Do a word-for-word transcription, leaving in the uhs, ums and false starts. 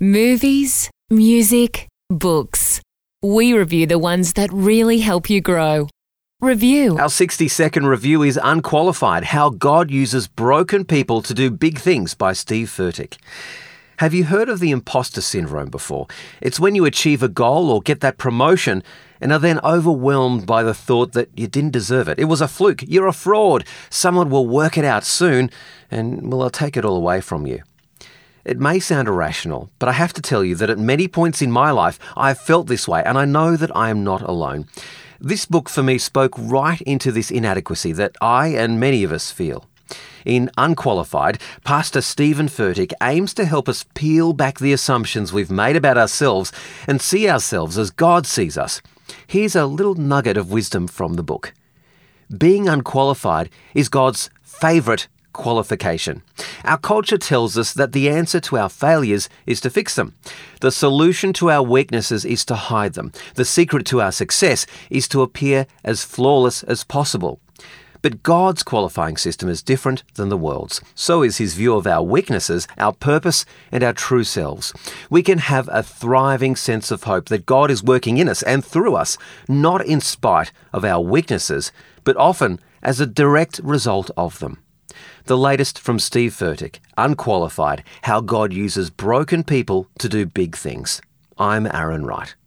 Movies, music, books. We review the ones that really help you grow. Review. Our sixty-second review is Unqualified, How God Uses Broken People to Do Big Things by Steve Furtick. Have you heard of the imposter syndrome before? It's when you achieve a goal or get that promotion and are then overwhelmed by the thought that you didn't deserve it. It was a fluke. You're a fraud. Someone will work it out soon and, well, they'll take it all away from you. It may sound irrational, but I have to tell you that at many points in my life, I have felt this way, and I know that I am not alone. This book for me spoke right into this inadequacy that I and many of us feel. In Unqualified, Pastor Stephen Furtick aims to help us peel back the assumptions we've made about ourselves and see ourselves as God sees us. Here's a little nugget of wisdom from the book. Being unqualified is God's favourite qualification. Our culture tells us that the answer to our failures is to fix them. The solution to our weaknesses is to hide them. The secret to our success is to appear as flawless as possible. But God's qualifying system is different than the world's. So is his view of our weaknesses, our purpose, and our true selves. We can have a thriving sense of hope that God is working in us and through us, not in spite of our weaknesses, but often as a direct result of them. The latest from Steve Furtick, Unqualified, How God Uses Broken People to Do Big Things. I'm Aaron Wright.